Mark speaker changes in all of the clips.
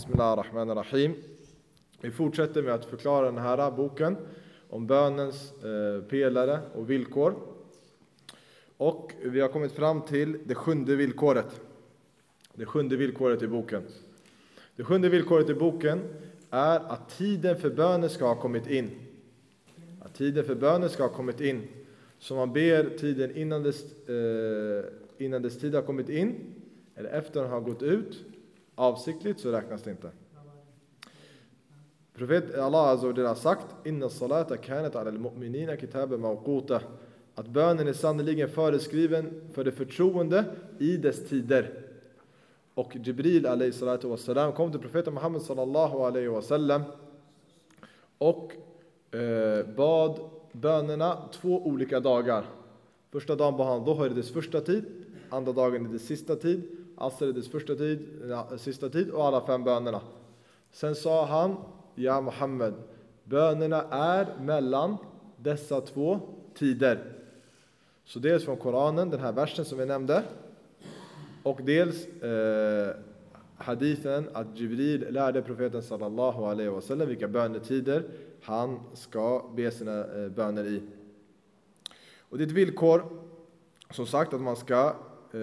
Speaker 1: Bismillahirrahmanirrahim. Vi fortsätter med att förklara den här boken om bönens pelare och villkor. Och vi har kommit fram till det sjunde villkoret. Det sjunde villkoret i boken. Det sjunde villkoret i boken är att tiden för bönen ska ha kommit in. Att tiden för bönen ska ha kommit in. Så man ber tiden innan dess tid har kommit in, eller efter den har gått ut, avsiktligt, så räknas det inte. Profet Allah Azza wa Jalla har sagt: Inna salata kanat ala al-mu'minina kitaban mawquta. Att bönen är sannoliken föreskriven för det förtroende i dess tider. Och Jibril alayhi salatu wassalam kom till profeten Muhammad sallallahu alayhi wa sallam och bad bönerna 2 olika dagar. Första dagen bad han Dhuhr i dess första tid, andra dagen i dess sista tid, Asr i dess första tid, sista tid, och alla 5 bönerna. Sen sa han: Ja Muhammad, bönerna är mellan dessa 2 tider. Så dels från Koranen, den här versen som vi nämnde, och dels hadithen att Jibril lärde profeten sallallahu alaihi wasallam vilka bönetider han ska be sina böner i. Och det är ett villkor, som sagt, att man ska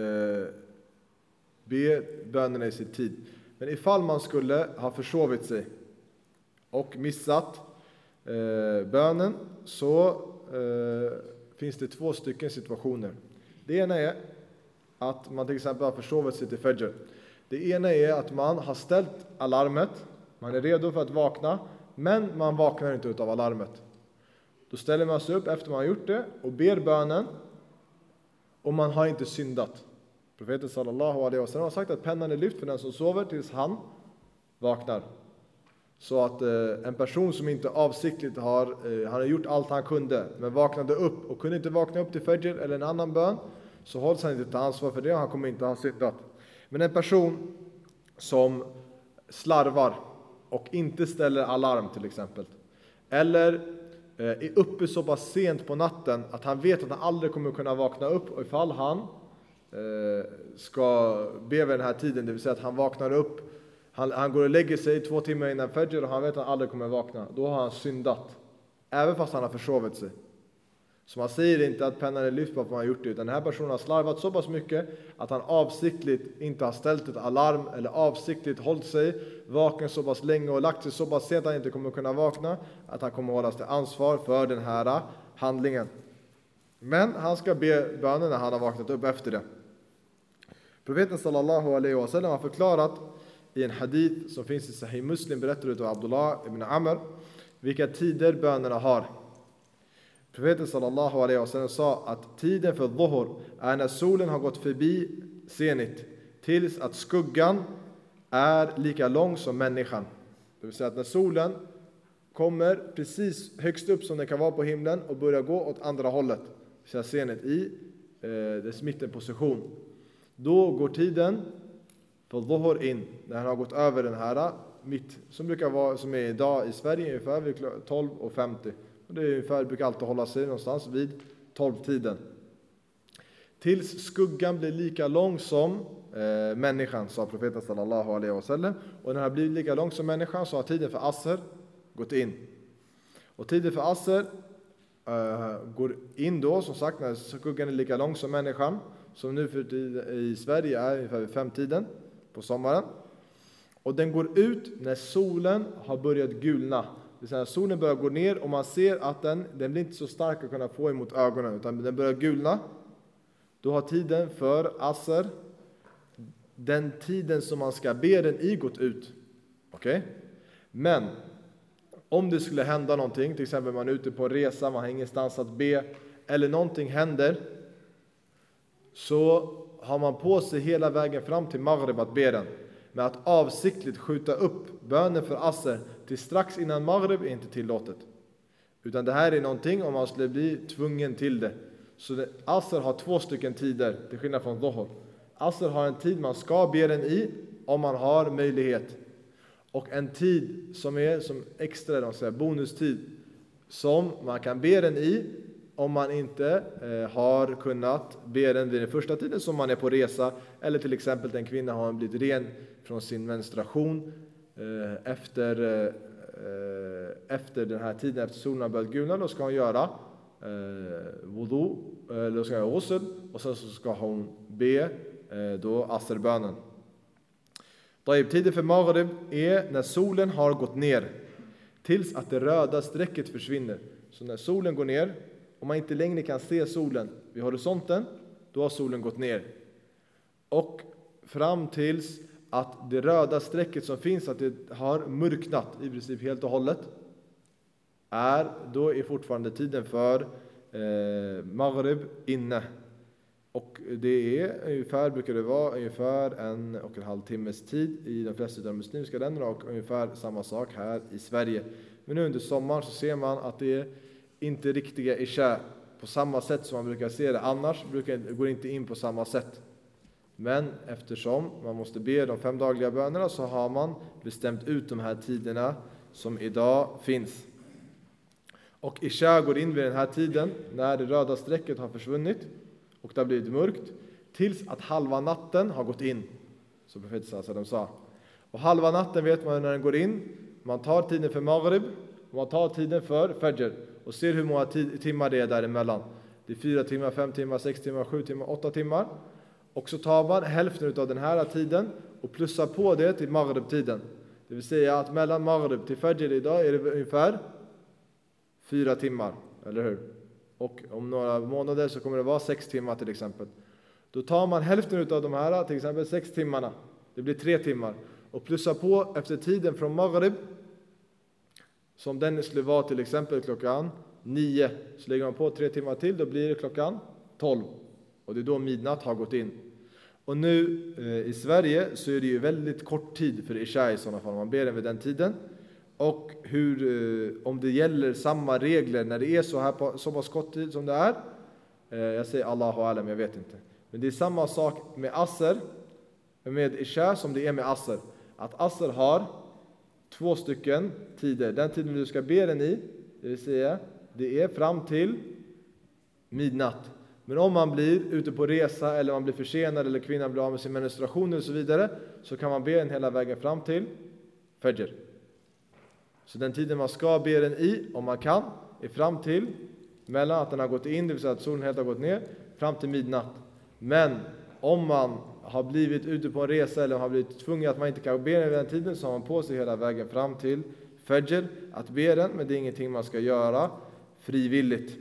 Speaker 1: be bönerna i sin tid. Men ifall man skulle ha försovit sig och missat bönen, så finns det 2 stycken situationer. Det ena är att man till exempel har försovit sig till Fajr. Det ena är att man har ställt alarmet, man är redo för att vakna, men man vaknar inte ut av alarmet. Då ställer man sig upp efter man har gjort det och ber bönen, och man har inte syndat. Profeten sallallahu alaihi wasallam har sagt att pennan är lyft för den som sover tills han vaknar. Så att en person som inte avsiktligt han har gjort allt han kunde, men vaknade upp och kunde inte vakna upp till Fajr eller en annan bön, så hålls han inte ta ansvar för det, och han kommer inte ha syndat. Men en person som slarvar och inte ställer alarm till exempel, eller är uppe så pass sent på natten att han vet att han aldrig kommer kunna vakna upp, och ifall han ska be vid den här tiden, det vill säga att han vaknar upp, han går och lägger sig 2 timmar innan Fajr och han vet att han aldrig kommer vakna, då har han syndat, även fast han har försovit sig. Så man säger inte att pennan är lyft på att man har gjort det, utan den här personen har slarvat så pass mycket att han avsiktligt inte har ställt ett alarm, eller avsiktligt hållit sig vaken så pass länge och lagt sig så pass sent att han inte kommer kunna vakna, att han kommer hållas till ansvar för den här handlingen. Men han ska be bönen när han har vaknat upp efter det. Profeten sallallahu alaihi wa sallam har förklarat i en hadith som finns i Sahih Muslim, berättar av Abdullah ibn Amr, vilka tider bönerna har. Profeten sallallahu alaihi wa sallam sa att tiden för Dhuhr är när solen har gått förbi zenit, tills att skuggan är lika lång som människan. Det vill säga att när solen kommer precis högst upp som den kan vara på himlen och börjar gå åt andra hållet, så zenit i dess mittenposition, då går tiden för Dhuhr in, när han har gått över den här mitt, som brukar vara, som är idag i Sverige ungefär vid 12:50. Det är ungefär, brukar alltid hålla sig någonstans vid 12-tiden. Tills skuggan blir lika lång som människan, sa profeten sallallahu alaihi wa sallam. Och när den blir lika lång som människan, så har tiden för Asr gått in. Och tiden för Asr går in då, som sagt, när skuggan är lika lång som människan, som nu för i Sverige är ungefär vid 5-tiden på sommaren. Och den går ut när solen har börjat gulna. Det vill säga solen börjar gå ner och man ser att den blir inte så stark att kunna få emot ögonen, utan den börjar gulna. Då har tiden för Asr, den tiden som man ska be den i, gått ut. Okej? Men om det skulle hända någonting, till exempel man är ute på en resa, man har ingenstans att be, eller någonting händer, så har man på sig hela vägen fram till Maghrib att be den. Men att avsiktligt skjuta upp bönen för Asr till strax innan Maghrib är inte tillåtet. Utan det här är någonting om man skulle bli tvungen till det. Så Asr har 2 stycken tider, till skillnad från Dhuhr. Asr har en tid man ska be den i, om man har möjlighet. Och en tid som är som extra, de säger bonustid, som man kan be den i, om man inte har kunnat be den vid den första tiden, som man är på resa, eller till exempel en kvinna har blivit ren från sin menstruation efter den här tiden, efter solen har börjat gulna, då ska hon göra wudu, eller då ska hon göra ghusl, och sen så ska hon be då asrbönen. Tiden för maghrib är när solen har gått ner tills att det röda strecket försvinner. Så när solen går ner, om man inte längre kan se solen vid horisonten, då har solen gått ner. Och fram tills att det röda strecket som finns, att det har mörknat i princip helt och hållet, då är fortfarande tiden för maghrib inne. Och det är brukar det vara ungefär 1,5 timmes tid i de flesta av de muslimska länderna, och ungefär samma sak här i Sverige. Men nu under sommaren så ser man att det är inte riktiga isha på samma sätt som man brukar se det. Annars går det inte in på samma sätt. Men eftersom man måste be de 5 dagliga bönerna, så har man bestämt ut de här tiderna som idag finns. Och isha går in vid den här tiden när det röda strecket har försvunnit och det har blivit mörkt, tills att halva natten har gått in, som profeten sallallahu sa. Och halva natten vet man när den går in. Man tar tiden för maghrib och man tar tiden för fajr och ser hur många timmar det är däremellan. Det är 4 timmar, 5 timmar, 6 timmar, 7 timmar, 8 timmar. Och så tar man hälften av den här tiden och plussar på det till maghrib-tiden. Det vill säga att mellan maghrib till fajr idag är det ungefär 4 timmar, eller hur? Och om några månader så kommer det vara 6 timmar till exempel. Då tar man hälften av de här, till exempel 6 timmarna. Det blir 3 timmar. Och plussar på efter tiden från maghrib, som den skulle vara till exempel klockan 9. Så lägger man på 3 timmar till, då blir det klockan 12. Och det är då midnatt har gått in. Och nu i Sverige så är det ju väldigt kort tid för isha i sådana fall. Man ber den vid den tiden. Och om det gäller samma regler när det är så pass kort tid som det är. Jag säger Allahu alam, jag vet inte. Men det är samma sak med asr, med isha, som det är med asr. Att asr har 2 stycken tider. Den tiden du ska be den i, det vill säga, det är fram till midnatt. Men om man blir ute på resa, eller man blir försenad, eller kvinnan blir av med sin menstruation och så vidare, så kan man be den hela vägen fram till fajr. Så den tiden man ska be den i, om man kan, är fram till mellan att den har gått in, det vill säga att solen helt har gått ner, fram till midnatt. Men om man har blivit ute på en resa, eller har blivit tvungen att man inte kan be den vid den tiden, så har man på sig hela vägen fram till fajr att be den, men det är ingenting man ska göra frivilligt.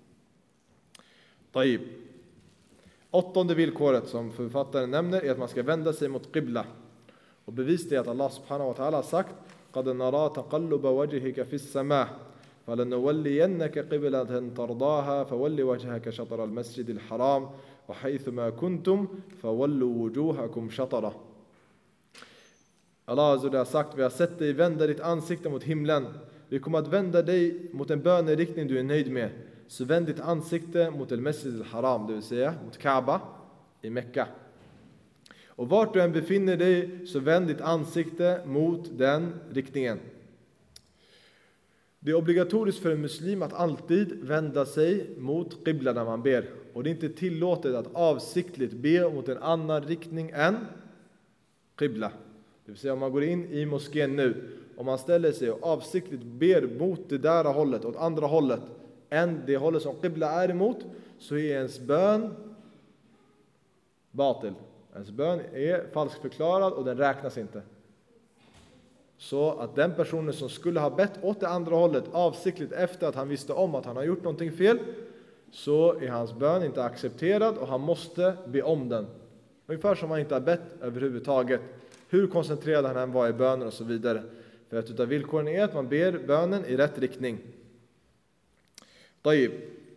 Speaker 1: Taib. 8:e villkoret som författaren nämner är att man ska vända sig mot qibla. Och bevis är att Allah subhanahu wa ta'ala har sagt: قَدْ نَرَى تَقَلُّبَ وَجْهِكَ فِي السَّمَاءِ فَلَنُوَلِّيَنَّكَ قِبْلَةً تَرْضَاهَا فَوَلِّ وَجْهَكَ شَطْرَ الْمَسْجِدِ الْحَرَامِ وَحَيْثُمَا كُنْتُمْ فَوَلُّوا وُجُوهَكُمْ شَطْرَهُ. Allah har sagt: vi har sett dig vända ditt ansikte mot himlen. Vi kommer att vända dig mot en böneriktning du är nöjd med. Så vänd ditt ansikte mot al-Masjid al-Haram, det vill säga mot Kaaba i Mekka. Och vart du än befinner dig, så vänd ditt ansikte mot den riktningen. Det är obligatoriskt för en muslim att alltid vända sig mot qibla när man ber. Och det är inte tillåtet att avsiktligt be mot en annan riktning än qibla. Det vill säga, om man går in i moskén nu, om man ställer sig och avsiktligt ber mot det där hållet, åt andra hållet än det hållet som qibla är emot, så är ens bön batil. Ens bön är falskförklarad och den räknas inte. Så att den personen som skulle ha bett åt det andra hållet avsiktligt efter att han visste om att han har gjort någonting fel, så är hans bön inte accepterad och han måste be om den. Ungefär som han inte har bett överhuvudtaget. Hur koncentrerad han än var i bönen och så vidare. För att utav villkoren är att man ber bönen i rätt riktning. Taib.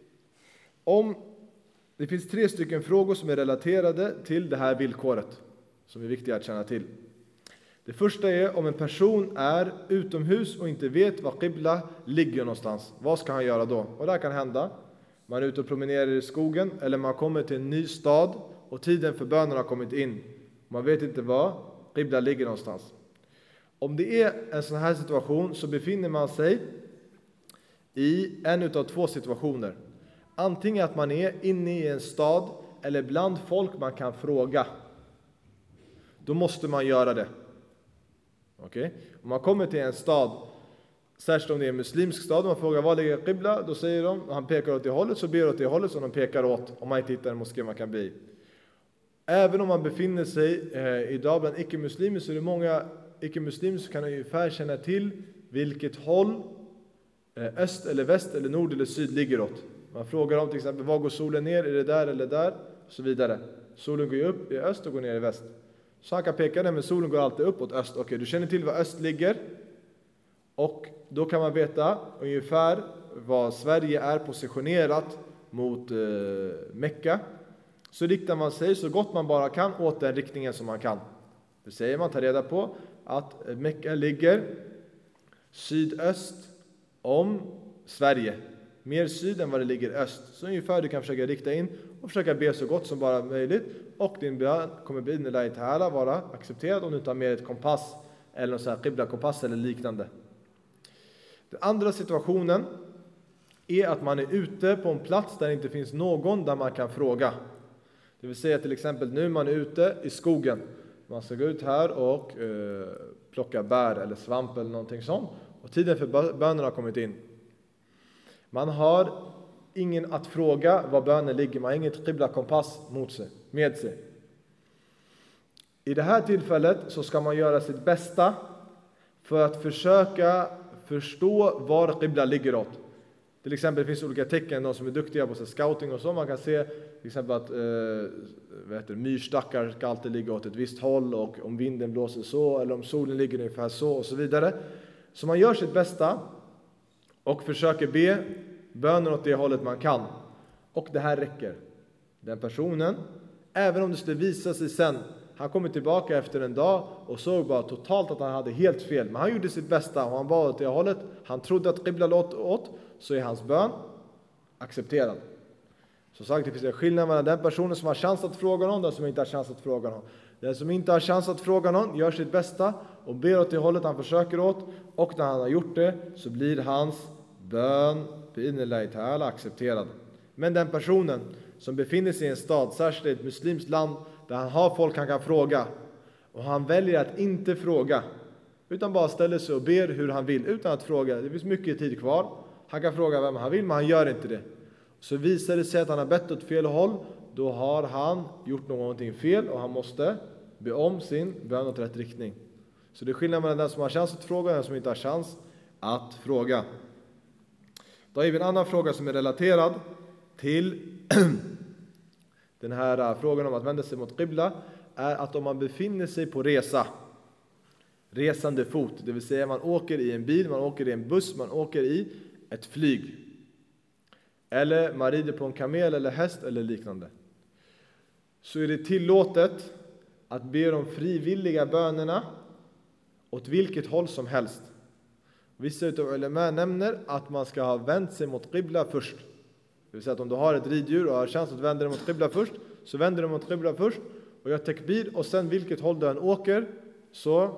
Speaker 1: Det finns 3 stycken frågor som är relaterade till det här villkoret, som är viktiga att känna till. Det första är om en person är utomhus och inte vet var qibla ligger någonstans. Vad ska han göra då? Och det kan hända. Man är ute och promenerar i skogen, eller man kommer till en ny stad och tiden för bönen har kommit in. Man vet inte var qibla ligger någonstans. Om det är en sån här situation, så befinner man sig i en utav 2 situationer. Antingen att man är inne i en stad eller bland folk man kan fråga. Då måste man göra det. Okej? Om man kommer till en stad, särskilt om det är en muslimsk stad, man frågar var ligger qibla, då säger de, han pekar åt det hållet, så ber åt det hållet som de pekar åt, om man inte hittar en moské man kan be i. Även om man befinner sig idag bland icke-muslimer, så är det många icke-muslimer som kan ungefär känna till vilket håll öst eller väst eller nord eller syd ligger åt. Man frågar om till exempel, var går solen ner, är det där eller där, och så vidare. Solen går ju upp i öst och går ner i väst. Så han kan peka där, men solen går alltid upp åt öst. Okej, du känner till var öst ligger. Och då kan man veta ungefär var Sverige är positionerat mot Mekka. Så riktar man sig så gott man bara kan åt den riktningen som man kan. Det säger man, tar reda på att Mekka ligger sydöst om Sverige. Mer syd än vad det ligger öst. Så ungefär du kan försöka rikta in och försöka be så gott som bara möjligt. Och din bön kommer bi'idhnillahi ta'ala vara accepterad om du tar med ett kompass eller någon sån här qibla-kompass eller liknande. Den andra situationen är att man är ute på en plats där det inte finns någon där man kan fråga. Det vill säga till exempel nu man är ute i skogen. Man ska gå ut här och plocka bär eller svamp eller någonting sånt. Och tiden för bönen har kommit in. Man har ingen att fråga var bönen ligger. Man har inget qibla-kompass med sig. I det här tillfället så ska man göra sitt bästa för att försöka förstå var qibla ligger åt. Till exempel finns det olika tecken, de som är duktiga på scouting och så. Man kan se till exempel att myrstackar ska alltid ligga åt ett visst håll, och om vinden blåser så, eller om solen ligger ungefär så och så vidare. Så man gör sitt bästa och försöker be bönen åt det hållet man kan. Och det här räcker. Den personen, även om det skulle visa sig sen, han kommer tillbaka efter en dag och såg bara totalt att han hade helt fel. Men han gjorde sitt bästa och han bad åt det hållet. Han trodde att qibla låt åt, så är hans bön accepterad. Som sagt, det finns en skillnad mellan den personen som har chans att fråga någon och den som inte har chans att fråga någon. Den som inte har chans att fråga någon gör sitt bästa och ber åt det hållet han försöker åt. Och när han har gjort det så blir hans bön bi'idhnillahi ta'ala accepterad. Men den personen som befinner sig i en stad, särskilt i ett muslimskt land, där han har folk han kan fråga, och han väljer att inte fråga, utan bara ställer sig och ber hur han vill utan att fråga. Det finns mycket tid kvar. Han kan fråga vem han vill, men han gör inte det. Så visar det sig att han har bett åt fel håll, då har han gjort någonting fel och han måste be om sin bön åt rätt riktning. Så det är skillnad mellan den som har chans att fråga och den som inte har chans att fråga. Då har vi en annan fråga som är relaterad till den här frågan om att vända sig mot qibla, är att om man befinner sig på resande fot, det vill säga man åker i en bil, man åker i en buss, man åker i ett flyg, eller man rider på en kamel eller häst eller liknande, så är det tillåtet att be de frivilliga bönerna åt vilket håll som helst. Vissa utav ulema nämner att man ska ha vänt sig mot qibla först. Det vill säga att om du har ett riddjur och har chans att vända dig mot qibla först, så vänder du mot qibla först och gör takbir, och sen vilket håll du än åker så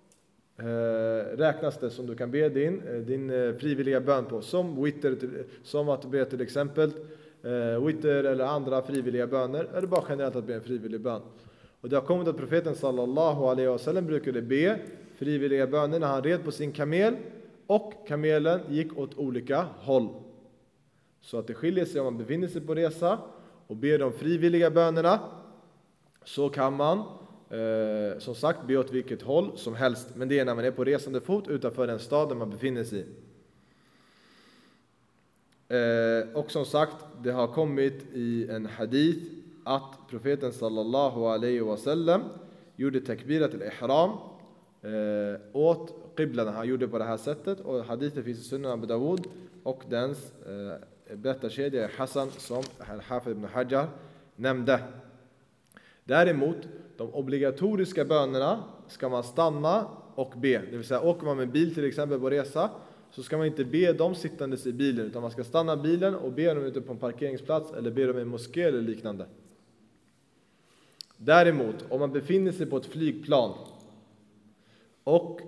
Speaker 1: räknas det som du kan be din frivilliga bön på. Som witter, som att be till exempel witter eller andra frivilliga böner, eller bara generellt att be en frivillig bön. Och det har kommit att profeten sallallahu alaihi wasallam brukade be frivilliga böner när han red på sin kamel och kamelen gick åt olika håll. Så att det skiljer sig om man befinner sig på resa och ber de frivilliga bönerna, så kan man som sagt be åt vilket håll som helst. Men det är när man är på resande fot utanför den stad där man befinner sig. Och som sagt, det har kommit i en hadith att profeten sallallahu alaihi wasallam gjorde takbirat al-ihram åt qiblan. Han gjorde på det här sättet, och hadithen finns i Sunan Abu Dawud, och dens berättarkedja är Hassan, som Al-Hafid ibn Hajar nämnde. Däremot, de obligatoriska bönerna ska man stanna och be. Det vill säga, åker man med bil till exempel på resa, så ska man inte be dem sittandes i bilen, utan man ska stanna bilen och be dem ute på en parkeringsplats eller be dem i en moské eller liknande. Däremot, om man befinner sig på ett flygplan och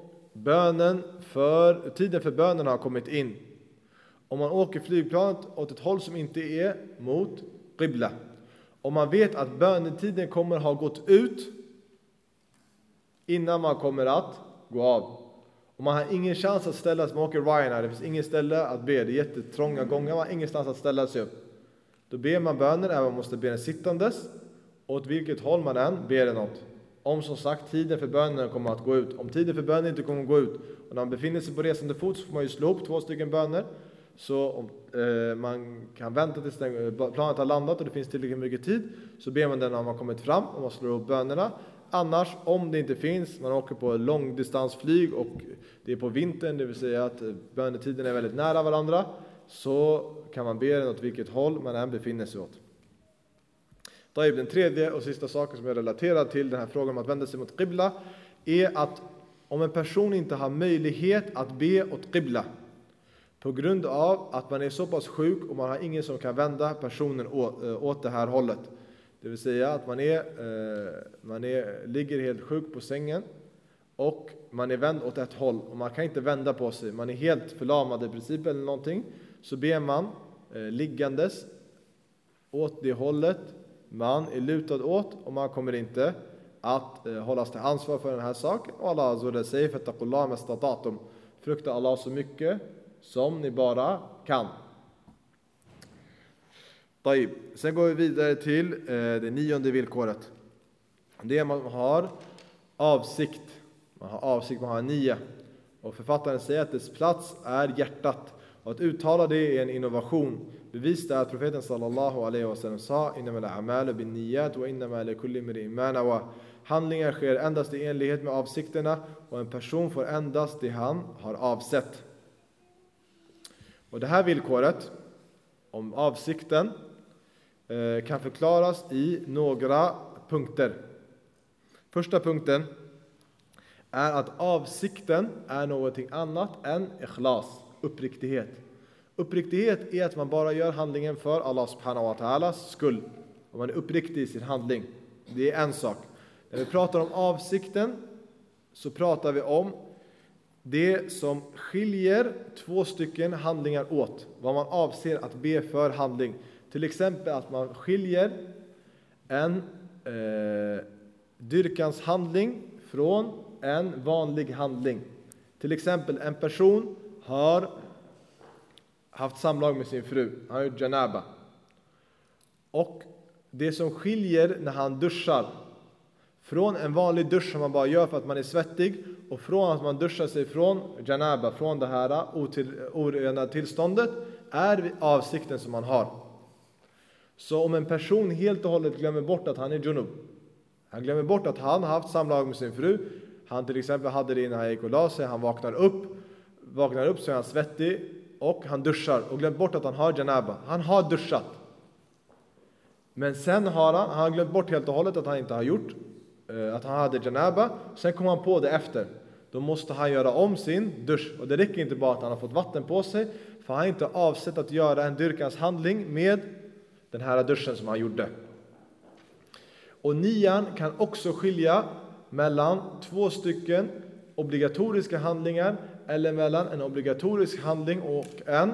Speaker 1: tiden för bönen har kommit in, om man åker flygplanet åt ett håll som inte är mot qibla, om man vet att bönetiden kommer ha gått ut innan man kommer att gå av. Och man har ingen chans att ställa sig, man åker Ryanair, det finns ingen ställe att be, det är jättetrånga gånger, man har ingenstans att ställa sig upp. Då ber man böner, även man måste be den sittandes, och åt vilket håll man än ber det något. Om som sagt tiden för bönen kommer att gå ut. Om tiden för bönen inte kommer att gå ut, och när man befinner sig på resande fot, så får man ju slå upp 2 stycken böner. Så om man kan vänta tills planet har landat och det finns tillräckligt mycket tid, så ber man den när man kommit fram och man slår upp bönerna. Annars, om det inte finns, man åker på långdistansflyg och det är på vintern, det vill säga att bönetiden är väldigt nära varandra, så kan man be den åt vilket håll man än befinner sig åt. Den tredje och sista saken som är relaterad till den här frågan om att vända sig mot qibla är att om en person inte har möjlighet att be åt qibla på grund av att man är så pass sjuk och man har ingen som kan vända personen åt det här hållet. Det vill säga att man ligger helt sjuk på sängen och man är vänd åt ett håll och man kan inte vända på sig. Man är helt förlamad i princip eller någonting. Så ber man liggandes åt det hållet man är lutad åt, och man kommer inte att hållas till ansvar för den här saken. Och Allah azza wa jalla säger: fattaqullah mastata'tum. Frukta Allah så mycket som ni bara kan. Sen går vi vidare till det 9:e villkoret. Det är att man har avsikt. Man har en niyya. Och författaren säger att dess plats är hjärtat. Och att uttala det är en innovation. Bevis är att profeten sallallahu alaihi wasallam sa: innamal a'malu binniyat wa innamal likulli imri'in ma nawa. Handlingar sker endast i enlighet med avsikterna, och en person får endast det han har avsett. Och det här villkoret om avsikten kan förklaras i några punkter. Första punkten är att avsikten är någonting annat än ikhlas, uppriktighet. Uppriktighet är att man bara gör handlingen för Allah subhanahu wa ta'alas skull. Och man är uppriktig i sin handling. Det är en sak. När vi pratar om avsikten så pratar vi om det som skiljer 2 stycken handlingar åt. Vad man avser att be för handling. Till exempel att man skiljer en dyrkans handling från en vanlig handling. Till exempel en person har haft samlag med sin fru. Han har gjort janaba. Och det som skiljer när han duschar från en vanlig dusch som man bara gör för att man är svettig, och från att man duschar sig från janaba, från det här orena tillståndet, är avsikten som man har. Så om en person helt och hållet glömmer bort att han är junub, han glömmer bort att han har haft samlag med sin fru, han till exempel hade det innan han gick och la sig, han vaknar upp så är han svettig och han duschar och glömmer bort att han har janaba. Han har duschat. Men sen har han glömt bort helt och hållet att han inte har gjort, att han hade janaba. Sen kommer han på det efter. Då måste han göra om sin dusch. Och det räcker inte bara att han har fått vatten på sig, för han har inte avsett att göra en dyrkans handling med den här duschen som han gjorde. Och nian kan också skilja mellan 2 stycken obligatoriska handlingar, eller mellan en obligatorisk handling och en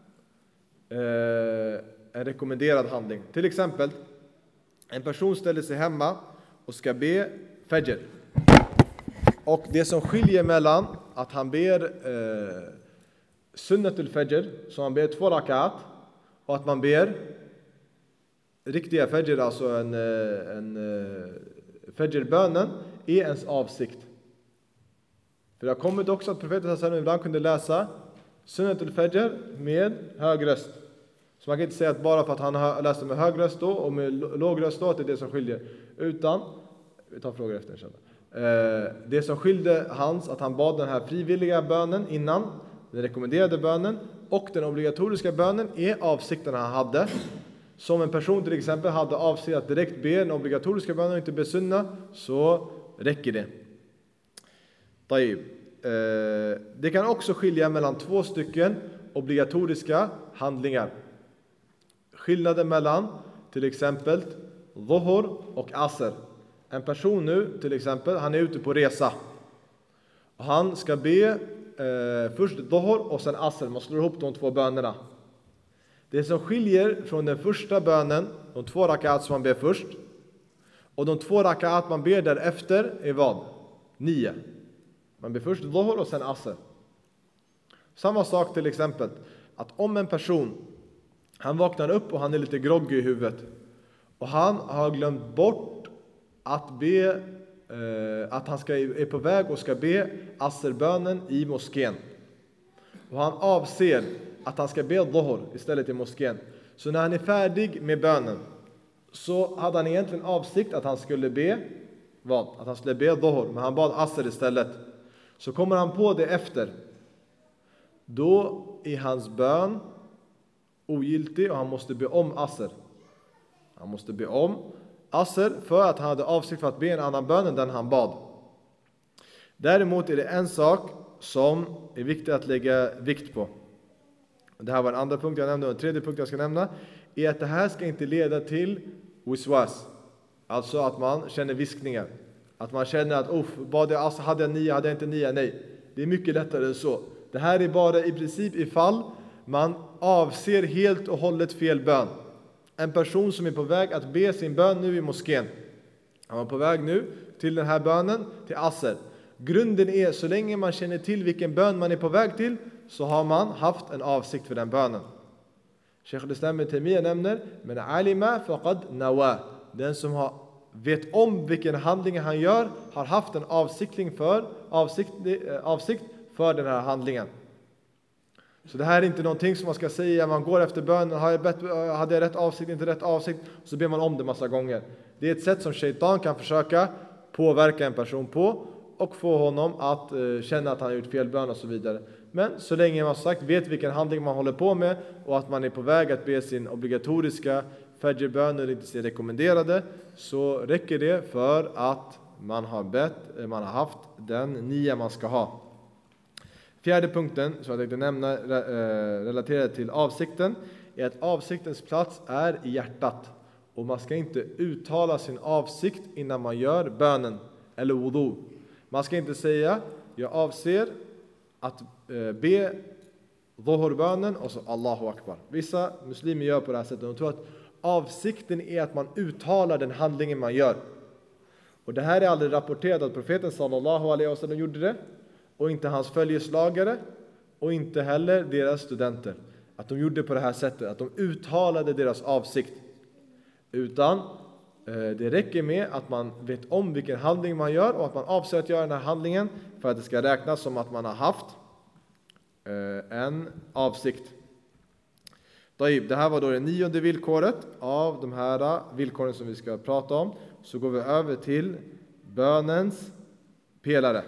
Speaker 1: rekommenderad handling. Till exempel, en person ställer sig hemma och ska be fajr. Och det som skiljer mellan att han ber sunnatul fajr, så han ber 2 rakat, och att man ber riktiga fajr, alltså en fajrbönen, är ens avsikt. För det har kommit också att profeten sallallahu ibland kunde läsa sunnatul fajr med hög röst. Så man kan inte säga att bara för att han läste med hög röst då och med låg röst då, att det är det som skiljer. Utan, vi tar frågor efter inshallah. Det som skilde hans, att han bad den här frivilliga bönen innan, den rekommenderade bönen, och den obligatoriska bönen är avsikten han hade. Som en person till exempel hade avsett att direkt be den obligatoriska bönen och inte be sunna, så räcker det. Det kan också skilja mellan 2 stycken obligatoriska handlingar. Skillnaden mellan till exempel dhuhr och asr. En person nu till exempel, han är ute på resa. Och han ska be först dhuhr och sen asr. Man slår ihop de 2 bönerna. Det som skiljer från den första bönen, de 2 rakat som man ber först, och de 2 rakat man ber därefter är vad? 9. Man ber först dhuhr och sen asr. Samma sak till exempel, att om en person, han vaknar upp och han är lite groggy i huvudet. Och han har glömt bort att be, att han är på väg och ska be asrbönen i moskén. Och han avser att han ska be dhuhr istället i moskén. Så när han är färdig med bönen så hade han egentligen avsikt att han skulle be vad? Att han skulle be dhuhr, men han bad asr istället. Så kommer han på det efter. Då är hans bön ogiltig och han måste be om asr. Han måste be om asr för att han hade avsikt för att be en annan bön än den han bad. Däremot är det en sak som är viktigt att lägga vikt på. Det här var en andra punkt jag nämnde, och en tredje punkt jag ska nämna är att det här ska inte leda till wiswas. Alltså att man känner viskningar. Att man känner att bad jag asr, hade jag 9, hade jag inte 9? Nej, det är mycket lättare än så. Det här är bara i princip ifall man avser helt och hållet fel bön. En person som är på väg att be sin bön nu i moskén. Han är på väg nu till den här bönen, till asr. Grunden är, så länge man känner till vilken bön man är på väg till, så har man haft en avsikt för den bönen. Sheikh al-Islam ibn Taymiyyah nämner, men alima faqad nawa. Den som vet om vilken handling han gör har haft en avsikt för den här handlingen. Så det här är inte någonting som man ska säga, man går efter bönen, hade jag rätt avsikt, inte rätt avsikt, så ber man om det massa gånger. Det är ett sätt som shaitan kan försöka påverka en person på och få honom att känna att han har gjort fel bön och så vidare. Men så länge man sagt vet vilken handling man håller på med och att man är på väg att be sin obligatoriska fajrbön eller inte sin rekommenderade, så räcker det för att man har haft den nia man ska ha. Fjärde punkten som jag tänkte nämna relaterat till avsikten är att avsiktens plats är i hjärtat. Och man ska inte uttala sin avsikt innan man gör bönen eller wudu. Man ska inte säga, jag avser att be dhuhrbönen och så Allahu Akbar. Vissa muslimer gör på det här sättet. De tror att avsikten är att man uttalar den handlingen man gör. Och det här är aldrig rapporterat att profeten sallallahu alaihi wasallam gjorde det. Och inte hans följeslagare och inte heller deras studenter. Att de gjorde på det här sättet, att de uttalade deras avsikt. Utan det räcker med att man vet om vilken handling man gör och att man avser att göra den här handlingen för att det ska räknas som att man har haft en avsikt. Det här var då det 9:e villkoret av de här villkoren som vi ska prata om. Så går vi över till bönens pelare.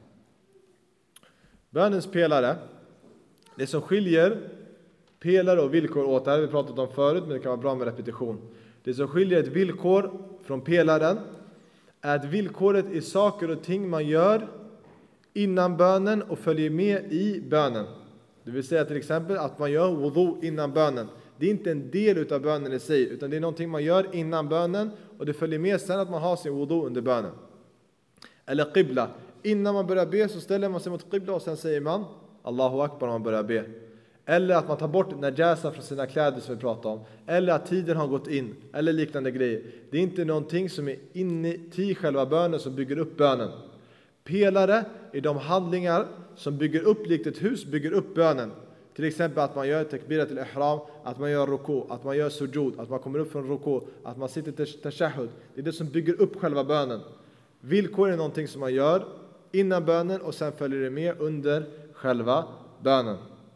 Speaker 1: Bönens pelare, det som skiljer pelare och villkor åt, det här har vi pratat om förut, men det kan vara bra med repetition. Det som skiljer ett villkor från pelaren är att villkoret är saker och ting man gör innan bönen och följer med i bönen. Det vill säga till exempel att man gör wudu innan bönen. Det är inte en del av bönen i sig, utan det är någonting man gör innan bönen och det följer med sen att man har sin wudu under bönen. Eller qibla. Innan man börjar be så ställer man sig mot qibla och sen säger man Allahu Akbar när man börjar be. Eller att man tar bort najasa från sina kläder som vi pratade om. Eller att tiden har gått in. Eller liknande grejer. Det är inte någonting som är inne i själva bönen som bygger upp bönen. Pelare är de handlingar som bygger upp, likt ett hus bygger upp bönen. Till exempel att man gör takbirat till ihram, att man gör ruku, att man gör sujud, att man kommer upp från ruku, att man sitter till tashahhud. Det är det som bygger upp själva bönen. Villkor är någonting som man gör innan bönen och sen följer det med under själva bönen.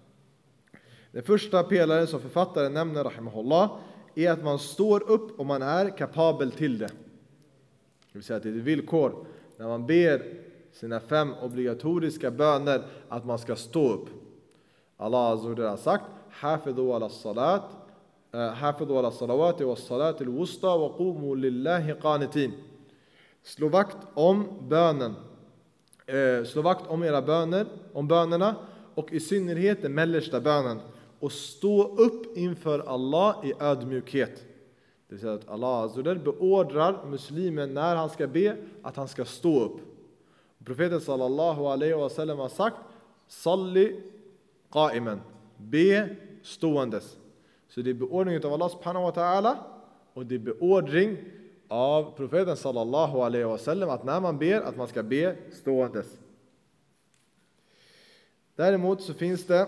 Speaker 1: Den första pelaren som författaren nämner, rahimahullah, är att man står upp och man är kapabel till det. Det vill säga att det är ett villkor när man ber sina 5 obligatoriska böner att man ska stå upp. Allah azza wa jalla har sagt: "Hafidhu ala salat, hafidhu ala salawati was salati al-wusta wa qumu lillahi qanitin." Slå vakt om bönen. Slå vakt om era böner, om bönerna och i synnerhet den mellersta bönen. Och stå upp inför Allah i ödmjukhet. Det vill säga att Allah azza wa jalla beordrar muslimen när han ska be att han ska stå upp. Profeten sallallahu alaihi wa sallam har sagt: "Salli qa'iman", be ståendes. Så det är beordring av Allah subhanahu wa ta'ala och det är beordring av profeten sallallahu alaihi wa sallam att när man ber att man ska be ståendes. Däremot så finns det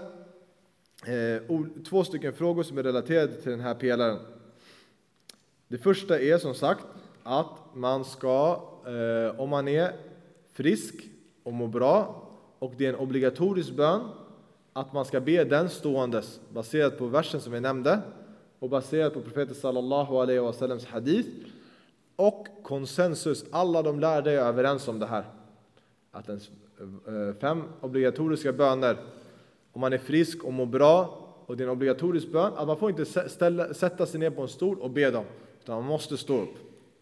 Speaker 1: två stycken frågor som är relaterade till den här pelaren. Det första är som sagt att man ska, om man är frisk och mår bra och det är en obligatorisk bön, att man ska be den ståendes baserat på versen som vi nämnde och baserat på profeten sallallahu alaihi wasallams hadith och konsensus. Alla de lärde är överens om det här. Att 5 obligatoriska böner, om man är frisk och mår bra och det är en obligatorisk bön, att man får inte sätta sig ner på en stol och be dem, utan man måste stå upp.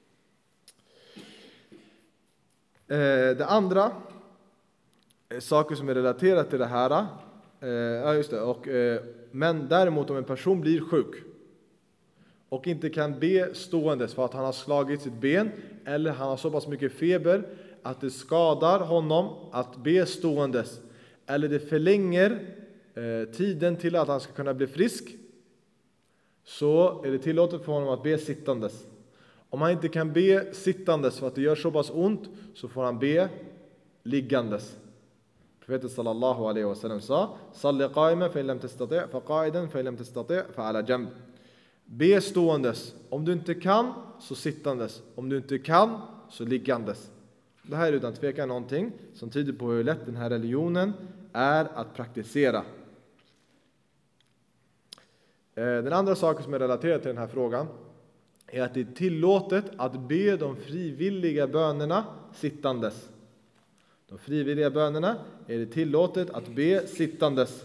Speaker 1: Det andra saker som är relaterat till det här, men däremot om en person blir sjuk och inte kan be ståendes för att han har slagit sitt ben eller han har så pass mycket feber att det skadar honom att be ståendes, eller det förlänger tiden till att han ska kunna bli frisk, så är det tillåtet för honom att be sittandes. Om han inte kan be sittandes för att det gör så pass ont, så får han be liggandes. Profeten sallallahu alaihi wasallam sa: "Salli qa'iman fa in lam tastati' fa qa'idan fa in lam tastati' fa 'ala janb." Be ståendes. Om du inte kan, så sittandes. Om du inte kan, så liggandes. Det här är utan tvekan någonting som tyder på hur lätt den här religionen är att praktisera. Den andra saken som är relaterad till den här frågan är att det är tillåtet att be de frivilliga bönerna sittandes. De frivilliga bönerna är det tillåtet att be sittandes.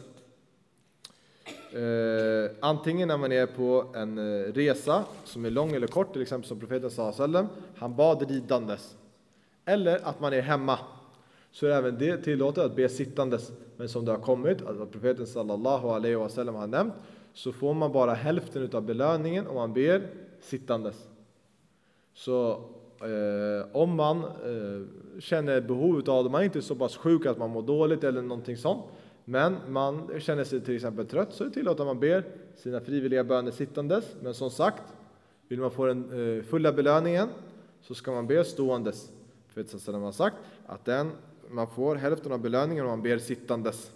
Speaker 1: Antingen när man är på en resa som är lång eller kort, till exempel som profeten sallallahu alaihi wasallam, han bad ridandes. Eller att man är hemma, så är även det tillåtet att be sittandes. Men som det har kommit, att profeten sallallahu alaihi wasallam har nämnt, så får man bara hälften av belöningen om man ber sittandes. Så om man känner behov av det, man är inte så pass sjuk att man mår dåligt eller någonting sånt, men man känner sig till exempel trött, så är det tillåtet att man ber sina frivilliga böner sittandes. Men som sagt, vill man få den fulla belöningen, så ska man be ståendes. Profeten sallallahu har sagt att man får hälften av belöningen om man ber sittandes.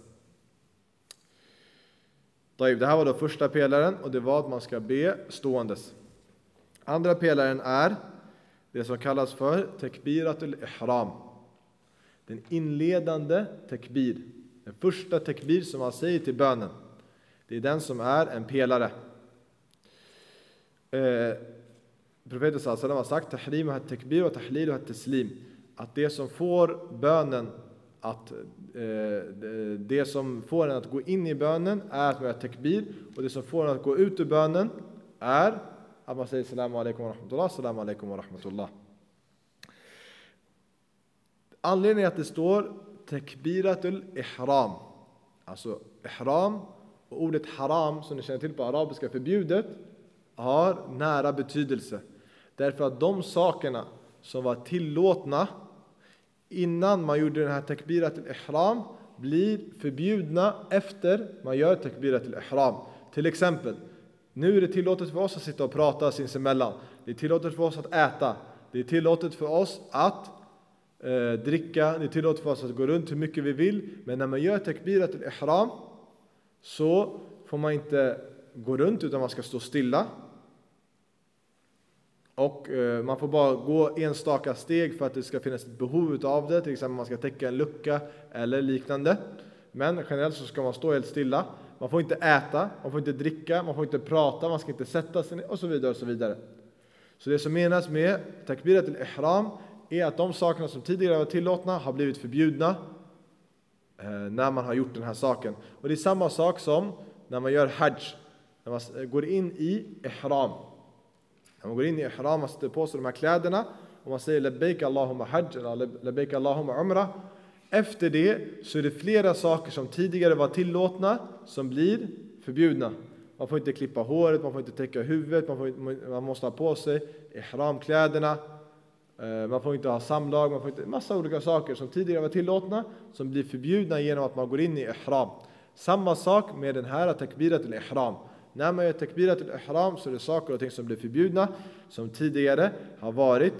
Speaker 1: Det här var då första pelaren, och det var att man ska be ståendes. Andra pelaren är det som kallas för takbiratul ihram. Den inledande takbir. Den första takbir som man säger till bönen. Det är den som är en pelare. Profeten sallallahu har sagt tahrimuha takbir och tahliluha taslim. Att det som får bönen det som får en att gå in i bönen är att man gör takbir, och det som får en att gå ut ur bönen är att man säger salamu alaikum wa rahmatullah, salamu alaikum wa rahmatullah. Anledningen att det står takbiratul ihram, alltså ihram och ordet haram som ni känner till på arabiska, förbjudet, har nära betydelse. Därför att de sakerna som var tillåtna innan man gjorde den här takbiratul ihram blir förbjudna efter man gör takbiratul ihram. Till exempel, nu är det tillåtet för oss att sitta och prata sinsemellan. Det är tillåtet för oss att äta. Det är tillåtet för oss att dricka. Det är tillåtet för oss att gå runt hur mycket vi vill. Men när man gör takbiratul ihram, så får man inte gå runt, utan man ska stå stilla. Och man får bara gå enstaka steg för att det ska finnas ett behov av det. Till exempel man ska täcka en lucka eller liknande. Men generellt så ska man stå helt stilla. Man får inte äta, man får inte dricka, man får inte prata, man ska inte sätta sig ner och så vidare och så vidare. Så det som menas med takbiratul ihram är att de sakerna som tidigare var tillåtna har blivit förbjudna när man har gjort den här saken. Och det är samma sak som när man gör hajj. När man går in i ihram. När man går in i ihram, man sätter på sig de här kläderna och man säger labbaik Allahumma hajj eller labbaik Allahumma umrah. Efter det så är det flera saker som tidigare var tillåtna som blir förbjudna. Man får inte klippa håret, man får inte täcka huvudet, man måste ha på sig ihramkläderna. Man får inte ha samlag, man får inte, massa olika saker som tidigare var tillåtna som blir förbjudna genom att man går in i ihram. Samma sak med den här takbiratul ihram. När man gör takbiratul ihram så är det saker och ting som blir förbjudna som tidigare har varit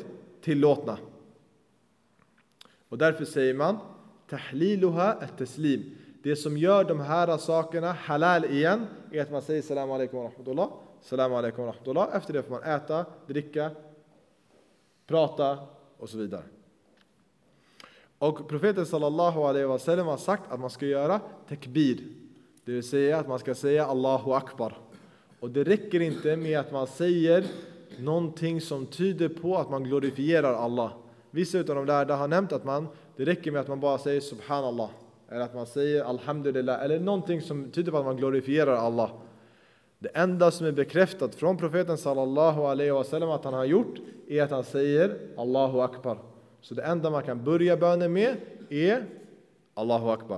Speaker 1: tillåtna. Och därför säger man tahliluha at-taslim. Det som gör de här sakerna halal igen är att man säger salam alaikum wa rahmatullah, salam alaikum wa rahmatullah. Efter det får man äta, dricka, prata och så vidare. Och profeten sallallahu alaihi wasallam har sagt att man ska göra takbir. Det vill säga att man ska säga Allahu akbar. Och det räcker inte med att man säger någonting som tyder på att man glorifierar Allah. Vissa utav de lärda har nämnt att det räcker med att man bara säger subhanallah. Eller att man säger alhamdulillah. Eller någonting som tyder på att man glorifierar Allah. Det enda som är bekräftat från profeten sallallahu alaihi wasallam att han har gjort är att han säger Allahu akbar. Så det enda man kan börja bönen med är Allahu akbar.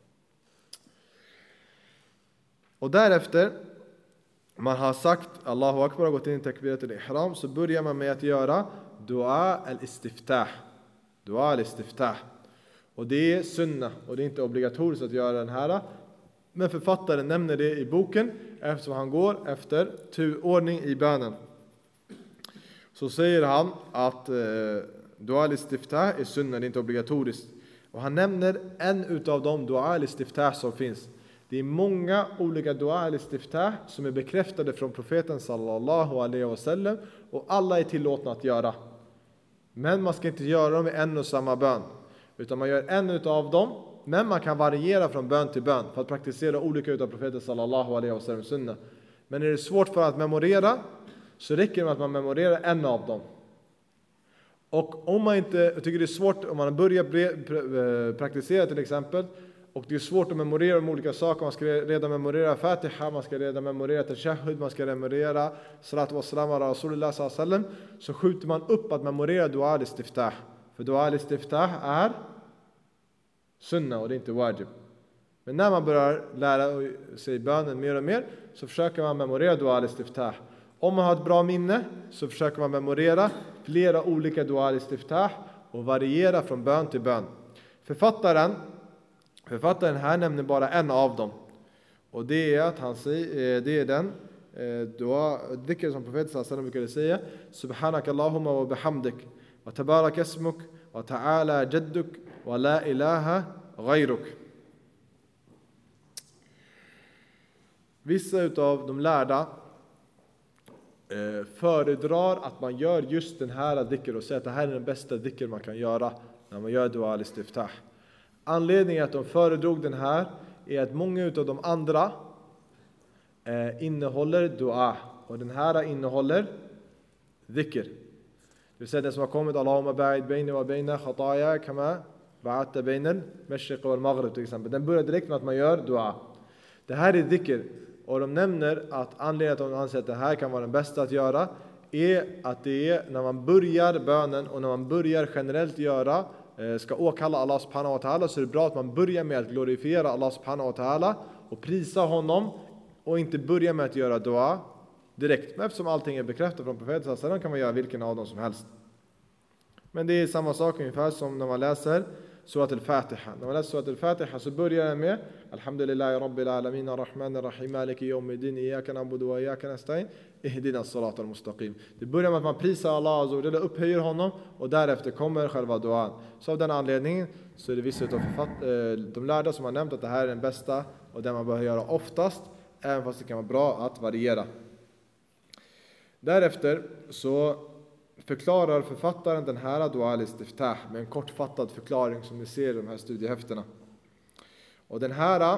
Speaker 1: Och därefter man har sagt Allahu akbar och gått in i takbirat al-ihram, så börjar man med att göra dua al-istiftah. Dua al-istiftah. Och det är sunna och det är inte obligatoriskt att göra den här. Men författaren nämner det i boken eftersom han går efter turordning i bönen. Så säger han att dua al-istiftah är sunna, det är inte obligatoriskt. Och han nämner en utav de dua al-istiftah som finns. Det är många olika dua al-istiftah som är bekräftade från profeten sallallahu alaihi wasallam och alla är tillåtna att göra. Men man ska inte göra dem i en och samma bön, utan man gör en utav dem, men man kan variera från bön till bön för att praktisera olika utav profeten sallallahu alaihi wasallam sunna. Men är det svårt för att memorera, så räcker det med att man memorerar en av dem. Och om man inte tycker det är svårt, om man börjar praktisera till exempel, och det är svårt att memorera de olika saker, man ska redan memorera Fatiha, man ska redan memorera Tashahhud, man ska memorera Salatu wa salam ala Rasulullah sallallahu alaihi wasallam, så skjuter man upp att memorera dua al-istiftah. För dua al-istiftah är sunna och det är inte wajib. Men när man börjar lära sig bönen mer och mer, så försöker man memorera dua al-istiftah. Om man har ett bra minne så försöker man memorera flera olika dua al-istiftah och variera från bön till bön. Författaren här nämner bara en av dem. Och det är att han säger, det är den dhikr som profeten sallallahu alaihi wasallam brukade säga: Subhanaka Allahumma wa bihamdik wa tabarak ismuk wa ta'ala jadduk wa la ilaha ghayruk. Vissa utav de lärda föredrar att man gör just den här dhikr och säger att det här är den bästa dhikr man kan göra när man gör dua al-istiftah. Anledningen att de föredrog den här är att många utav de andra innehåller dua och den här innehåller dhikr. Det vill säga den som har kommit Allahumma ba'id bayni wa bayna khataya kama ba'adta bayna al-mashriq wal maghrib till exempel. Den börjar direkt med att man gör dua. Det här är dhikr och de nämner att anledningen att de anser att det här kan vara den bästa att göra är att det är när man börjar bönen och när man börjar generellt göra ska åkalla Allah subhanahu wa ta'ala, så är det bra att man börjar med att glorifiera Allah subhanahu wa ta'ala och prisa honom och inte börja med att göra dua direkt. Men eftersom allting är bekräftat från profeten sallallahu alaihi wasallam kan man göra vilken av dem som helst. Men det är samma sak ungefär som när man läser Surat al-Fatiha. När man läser Surat al-Fatiha så börjar den med Alhamdulillahi Rabbil Alamin Ar-Rahman Ar-Rahim Maliki Yawmiddin Iyaka na'budu wa iyaka nasta'in Ihdina as-sirata al-mustaqim. Det börjar med att man prisar Allah azza wa jalla, upphöjer honom och därefter kommer själva duan. Så av den anledningen så är det vissa av de lärda som har nämnt att det här är den bästa och den man bör göra oftast, även fast det kan vara bra att variera. Därefter så förklarar författaren den här dua al-istiftah med en kortfattad förklaring som ni ser i de här studiehäftena. Och den här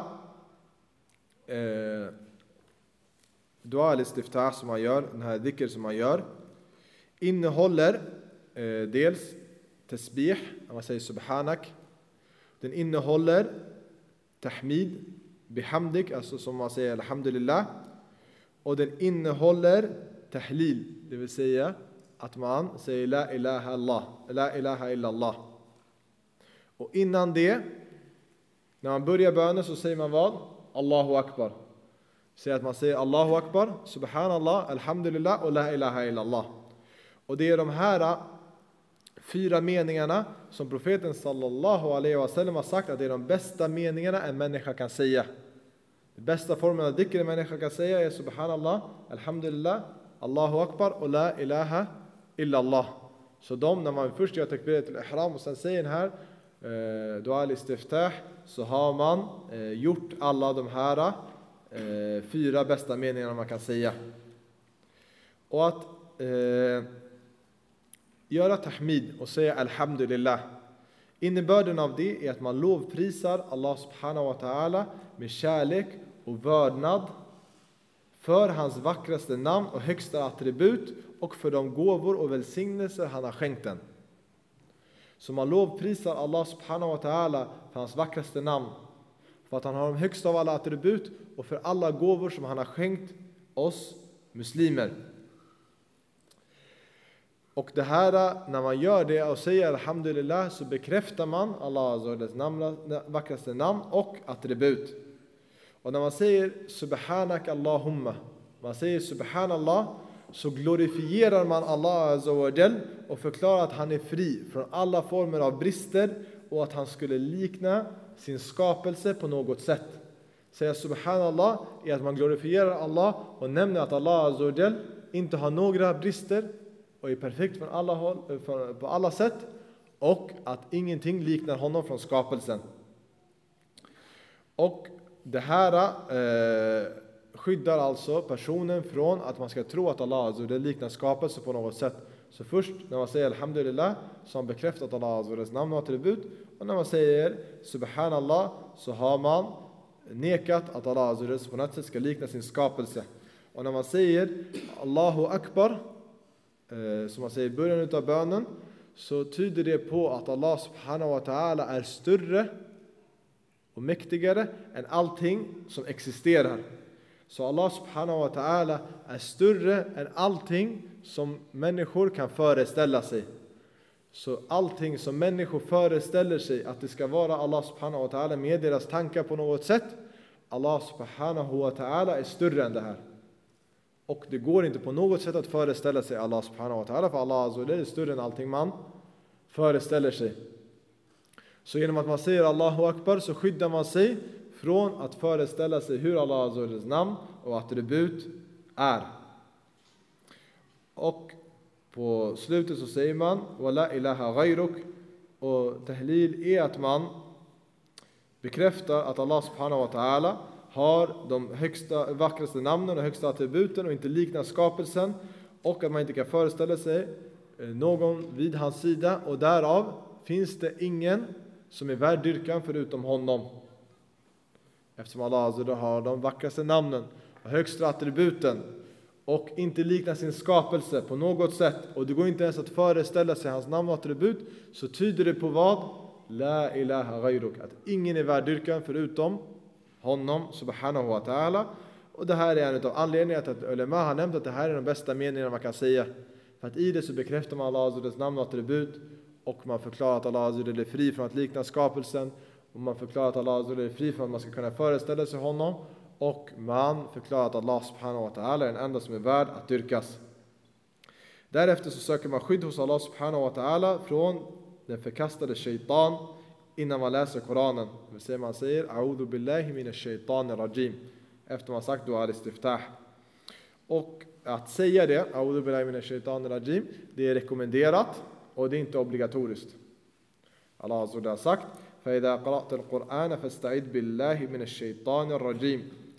Speaker 1: dua al-istiftah som man gör, den här dhikr som man gör, innehåller dels tasbih, när man säger subhanak. Den innehåller tahmid, bihamdik, alltså som man säger alhamdulillah. Och den innehåller tahlil, det vill säga att man säger la ilaha illallah. Och innan det, när man börjar bönen så säger man vad? Allahu akbar. Säger att man säger Allahu akbar, subhanallah, alhamdulillah och la ilaha illallah. Och det är de här 4 meningarna som profeten sallallahu alaihi wasallam har sagt att det är de bästa meningarna en människa kan säga. Den bästa formen av dhikr en människa kan säga är subhanallah, alhamdulillah, Allahu akbar och la ilaha illallah. Så när man först gör takbirat al-ihram och sen säger den här dua al-istiftah, så har man gjort alla de här 4 bästa meningarna man kan säga. Och att göra tahmid och säga alhamdulillah. Innebörden av det är att man lovprisar Allah subhanahu wa ta'ala med kärlek och vördnad för hans vackraste namn och högsta attribut och för de gåvor och välsignelser han har skänkt den. Så man lovprisar Allah subhanahu wa ta'ala för hans vackraste namn, för att han har de högsta av alla attribut och för alla gåvor som han har skänkt oss muslimer. Och det här, när man gör det och säger alhamdulillah, så bekräftar man Allahs vackraste namn och attribut. Och när man säger subhanak Allahumma, man säger subhanallah, så glorifierar man Allah azza wa jal och förklarar att han är fri från alla former av brister och att han skulle likna sin skapelse på något sätt. Säga subhanallah är att man glorifierar Allah och nämner att Allah azza wa jal inte har några brister och är perfekt från alla håll, på alla sätt, och att ingenting liknar honom från skapelsen. Och det här skyddar alltså personen från att man ska tro att Allah azza wa jal liknar skapelse på något sätt. Så först när man säger alhamdulillah så har man bekräftat Allah azza wa jals namn och attribut, och när man säger subhanallah så har man nekat att Allah azza wa jal på något sätt ska likna sin skapelse. Och när man säger Allahu akbar, som man säger i början av bönen, så tyder det på att Allah subhanahu wa ta'ala är större och mäktigare än allting som existerar. Så Allah subhanahu wa ta'ala är större än allting som människor kan föreställa sig. Så allting som människor föreställer sig att det ska vara Allah subhanahu wa ta'ala med deras tankar på något sätt, Allah subhanahu wa ta'ala är större än det här. Och det går inte på något sätt att föreställa sig Allah subhanahu wa ta'ala, för Allah azza wa jalla är större än allting man föreställer sig. Så genom att man säger Allahu akbar så skyddar man sig från att föreställa sig hur Allah azza wa jallas namn och attribut är. Och på slutet så säger man wala ilaha ghayruk, och tahlil är att man bekräftar att Allah subhanahu wa ta'ala har de högsta, vackraste namnen och högsta attributen och inte liknar skapelsen, och att man inte kan föreställa sig någon vid hans sida, och därav finns det ingen som är värd dyrkan förutom honom. Eftersom Allah har de vackraste namnen och högsta attributen och inte liknar sin skapelse på något sätt, och det går inte ens att föreställa sig hans namn och attribut, så tyder det på vad? La ilaha ghayruk, att ingen är värd dyrkan förutom honom subhanahu wa ta'ala. Och det här är en av anledningarna till att ulema har nämnt att det här är de bästa meningarna man kan säga. För att i det så bekräftar man Allahs namn och attribut, och man förklarar att Allah är fri från att likna skapelsen, och man förklarar att Allah är fri från att man ska kunna föreställa sig honom, och man förklarar att Allah subhanahu wa ta'ala är den enda som är värd att dyrkas. Därefter så söker man skydd hos Allah subhanahu wa ta'ala från den förkastade shaitan innan man läser Koranen. Det vill säga man säger a'udhu billahi minash shaitanir rajim efter man sagt dua al-istiftah. Och att säga det, a'udhu billahi minash shaitanir rajim, det är rekommenderat och det är inte obligatoriskt. Allah har sagt فَإِذَا قَرَأْتَ الْقُرْآنَ فَاسْتَعِذْ بِاللَّهِ مِنَ الشَّيْطَانِ الرَّجِيمِ.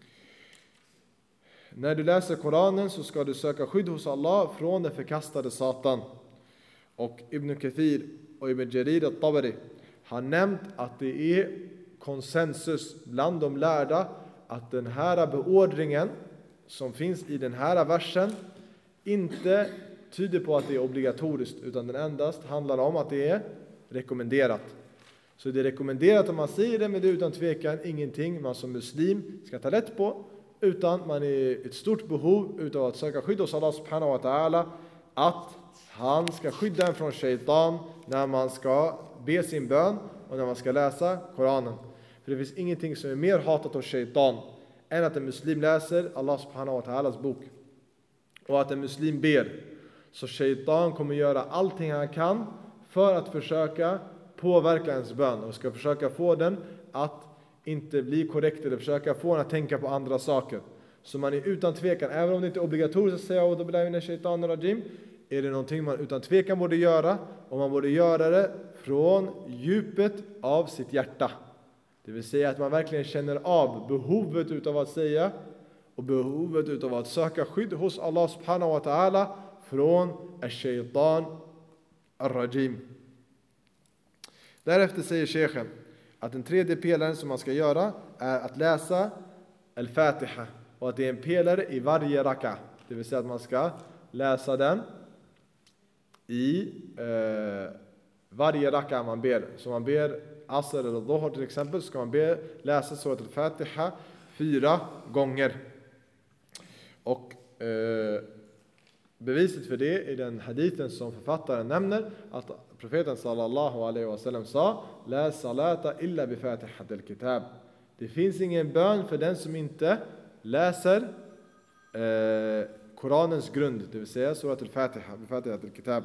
Speaker 1: När du läser Koranen så ska du söka skydd hos Allah från den förkastade Satan. Och Ibn Kathir och Ibn Jarir al-Tabari har nämnt att det är konsensus bland de lärda att den här beordringen som finns i den här versen inte tyder på att det är obligatoriskt, utan den endast handlar om att det är rekommenderat. Så det är rekommenderat om man säger det, men det är utan tvekan ingenting man som muslim ska ta lätt på, utan man är ett stort behov utav att söka skydd hos Allah subhanahu wa ta'ala, att han ska skydda en från shaitan när man ska be sin bön och när man ska läsa Koranen. För det finns ingenting som är mer hatat hos shaitan än att en muslim läser Allah subhanahu wa ta'alas bok och att en muslim ber. Så shaitan kommer göra allting han kan för att försöka påverka ens bön och ska försöka få den att inte bli korrekt eller försöka få den att tänka på andra saker. Så man är utan tvekan, även om det inte är obligatoriskt att säga a'udhu billahi minash shaitanir rajim, är det någonting man utan tvekan borde göra, och man borde göra det från djupet av sitt hjärta. Det vill säga att man verkligen känner av behovet utav att säga och behovet utav att söka skydd hos Allah subhanahu wa ta'ala från ash-shaytan ar-rajim. Därefter säger Sheikhen att den tredje pelaren som man ska göra är att läsa al-Fatiha, och att det är en pelare i varje raka. Det vill säga att man ska läsa den i varje raka man ber. Så man ber Asr eller Dhuhr till exempel, ska man läsa surat al-Fatiha 4 gånger. Och beviset för det är den hadithen som författaren nämner, att profeten sallallahu alaihi wasallam sa: La salata illa bi fatihat al-kitab. Det finns ingen bön för den som inte läser Koranens grund, det vill säga surat al-Fatiha, bi fatihat al-kitab.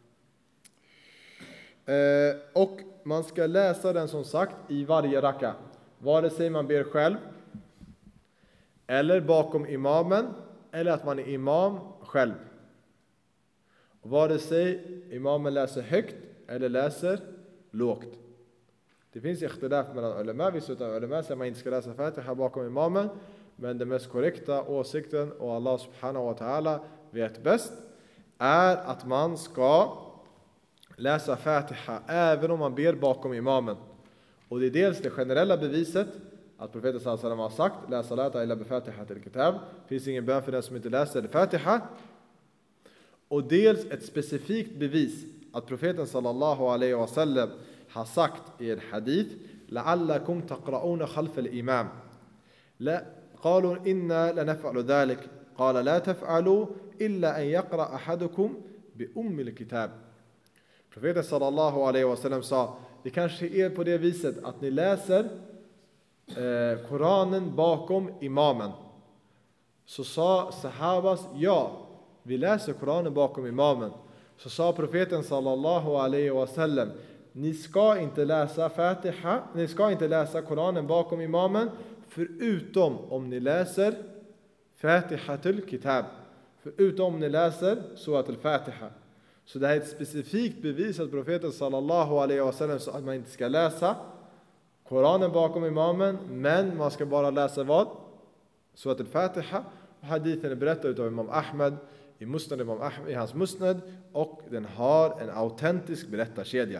Speaker 1: Och man ska läsa den som sagt i varje raka, vare sig man ber själv eller bakom imamen, eller att man är imam själv. Och vare sig imamen läser högt eller läser lågt. Det finns ikhtilaf mellan ulema. Vissa utav ulema säger att man inte ska läsa Fatiha bakom imamen, men den mest korrekta åsikten, och Allah subhanahu wa ta'ala vet bäst, är att man ska läsa Fatiha även om man ber bakom imamen. Och det är dels det generella beviset att profeten sallallahu alaihi wasallam har sagt: La salata illa bi fatihat al-kitab. Finns ingen bön för den som inte läser Fatiha. Och dels ett specifikt bevis att profeten sallallahu alaihi wasallam har sagt i en hadith: La'allakum taqra'una khalf al-imam. La qalu inna lanaf'alu dhalik. Qala la taf'alu illa an yaqra ahadukum bi al-kitab. Profeten sallallahu alaihi wasallam sa: det kanske är på det viset att ni läser Koranen bakom imamen. Så sa sahabas: ja, vi läser Koranen bakom imamen. Så sa profeten sallallahu alaihi wasallam: ni ska inte läsa Fatiha, ni ska inte läsa Koranen bakom imamen, förutom om ni läser Fatihatul Kitab, förutom om ni läser surat al-Fatiha. Så det här är ett specifikt bevis att profeten sallallahu alaihi wasallam sa att man inte ska läsa Koranen bakom imamen, men man ska bara läsa vad? Surat al-Fatiha. Hadithen är berättad utav Imam Ahmed i Musnad, Imam Ahmed i hans Musnad, och den har en autentisk berättarkedja.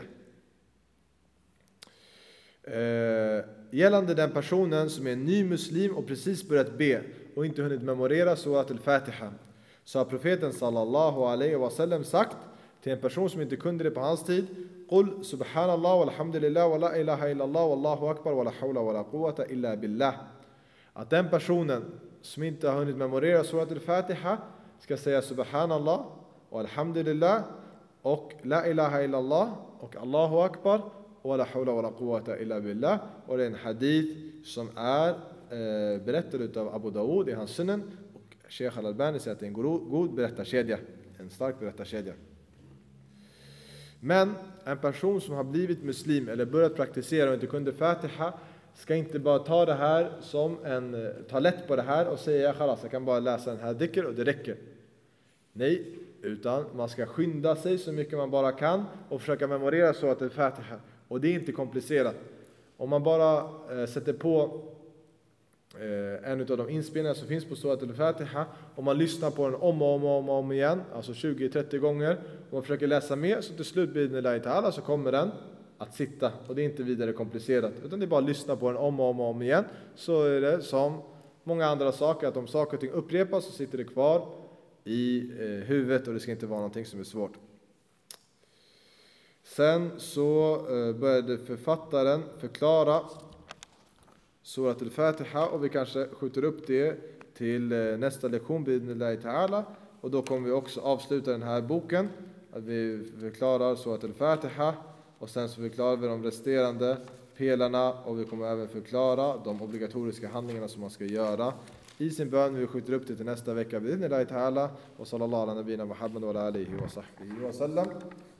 Speaker 1: Gällande den personen som är en ny muslim och precis börjat be och inte hunnit memorera surat al-Fatiha, så har profeten sallallahu alaihi wasallam sagt till en person som inte kunde det på hans tid: Qul subhanallah walhamdulillah wa la ilaha illallah wallahu akbar wa la hawla wa la quwwata illa billah. Att den personen som inte har hunnit memorera surat al-Fatiha ska säga subhanallah och alhamdulillah och la ilaha illallah och allahu akbar wa la hawla wa la quwwata illa billah. Och det är en hadith som är berättad av Abu Dawud i hans sunan, och Sheikh al-Albani säger att det är en god berättarkedja, en stark berättarkedja. Men en person som har blivit muslim eller börjat praktisera och inte kunde Fatiha ska inte bara ta det här som ta lätt på det här och säga: khalas, jag kan bara läsa den här dhikr och det räcker. Nej, utan man ska skynda sig så mycket man bara kan och försöka memorera surat al-Fatiha. Och det är inte komplicerat. Om man bara sätter på en av de inspelningar som finns på surat al-Fatiha, och man lyssnar på den om igen, alltså 20-30 gånger, och man försöker läsa med, så till slut bi'idhnillahi ta'ala så kommer den att sitta. Och det är inte vidare komplicerat, utan det är bara att lyssna på den om igen. Så är det som många andra saker, att om saker och ting upprepas så sitter det kvar i huvudet, och det ska inte vara någonting som är svårt. Sen så började författaren förklara surat al-Fatiha, och vi kanske skjuter upp det till nästa lektion bi'idhnillahi ta'ala, och då kommer vi också avsluta den här boken, att vi förklarar surat al-Fatiha, och sen så förklarar vi de resterande pelarna, och vi kommer även förklara de obligatoriska handlingarna som man ska göra i sin bön. Vi skjuter upp det till nästa vecka bi'idhnillahi ta'ala, och sallallahu ala nabina Muhammad wa ala alihi wa sahbihi wa sallam.